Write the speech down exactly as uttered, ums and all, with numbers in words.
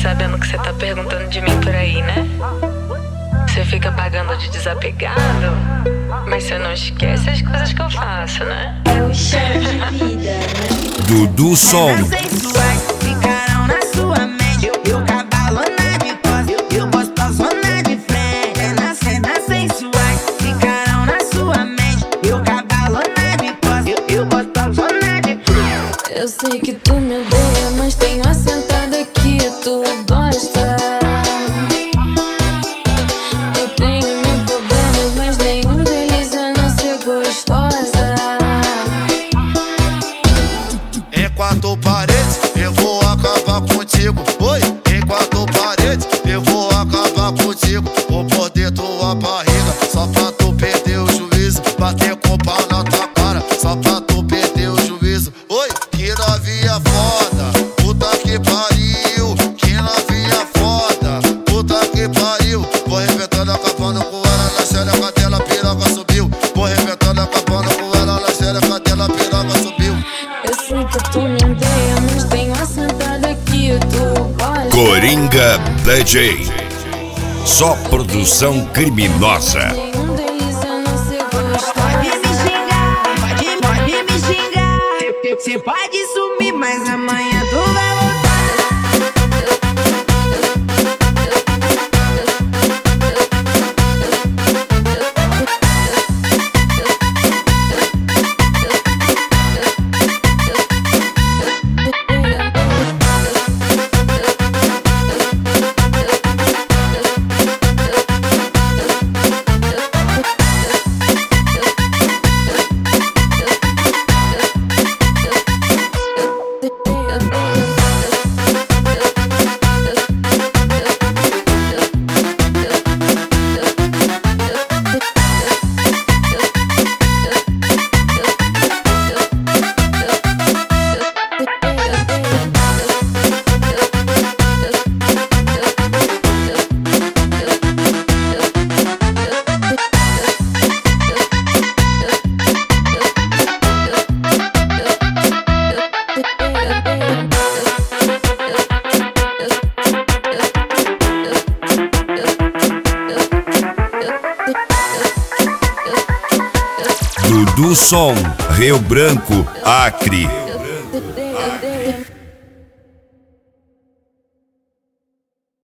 sabendo que você tá perguntando de mim por aí, né? Você fica pagando de desapegado, mas você não esquece as coisas que eu faço, né? É o cheiro de vida, né? Dudu Som. Ficarão na sua mente. Eu cavalo na de costas, eu gostoso na de frente. É nas cenas sensuais. Ficarão na sua mente. Eu cavalo na de costas, eu gostoso na de frente. Eu sei que tu me odeia, mas tenho assentado aqui, tu gosta. Eu tenho mil problemas, mas nenhum deles é não ser gostosa. Em quatro paredes, eu vou acabar contigo. Oi, em quatro paredes, eu vou acabar contigo. Vou morder tua barriga, só pra tu perder o juízo. Bater com o pau na tua cara, só pra tu perder o juízo. Oi, que novinha foda, puta que pariu. Que novinha foda, puta que pariu. Vou arrebentando, acabando com ela na xereca dela, piroca subiu. Vou arrebentando, acabando com ela na xereca dela, piroca subiu. Eu sei que tu me odeia, mas tenho assentado aqui, tu gosta. Coringa D J. Só produção criminosa. Nenhum deles é não ser gostosa. Pode me xingar, pode, pode me xingar. Cê pode sumir, mas amanhã tu vai voltar. Dudu Som, Rio Branco, Acre.